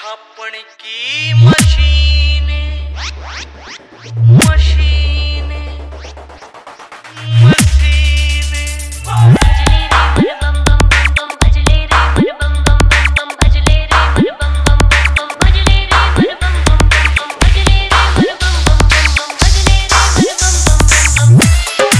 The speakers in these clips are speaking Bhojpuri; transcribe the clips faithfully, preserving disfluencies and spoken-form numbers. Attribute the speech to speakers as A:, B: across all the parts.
A: छापण की मशीन मशीन मशीन
B: भजले रे बम बम बम बम भजले रे बम बम बम बम भजले रे बम बम बम बम भजले रे बम बम बम बम भजले रे बम बम बम बम भजले रे बम बम बम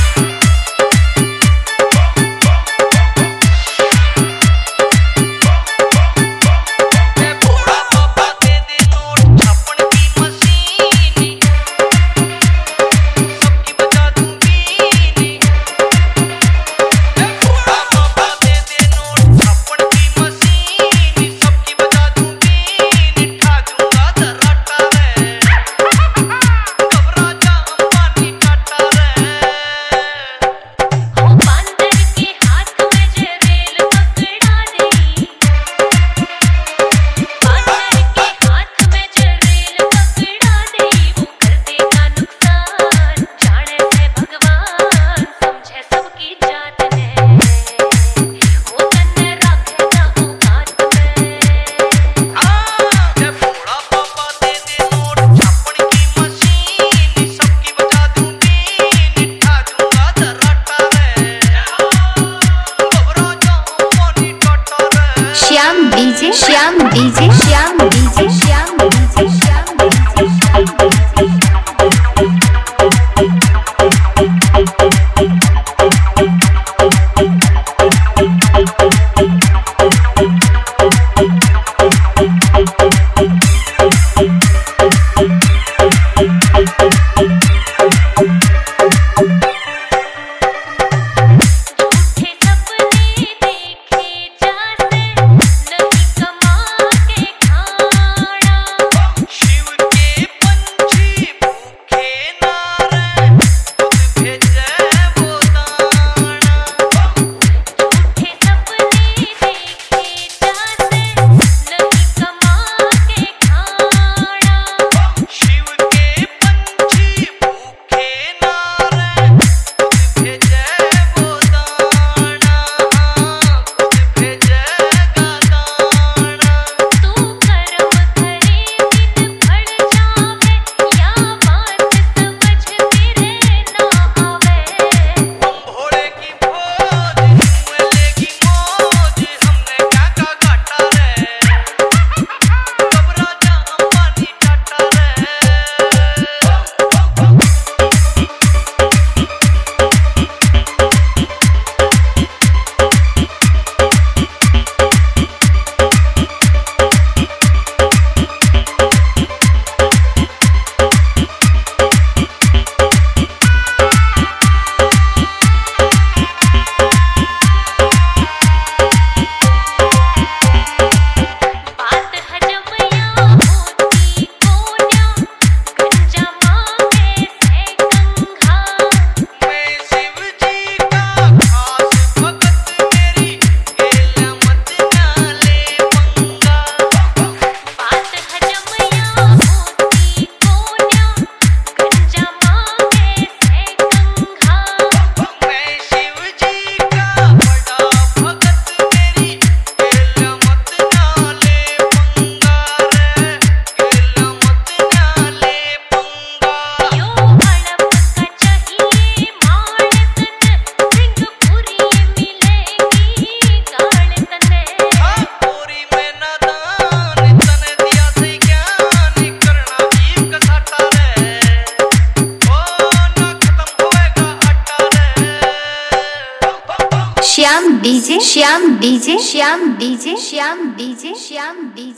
C: Shyam DJ Shyam DJ Shyam DJ Shyam DJ Shyam Shyam DJ Shyam DJ Shyam DJ Shyam DJ Shyam DJ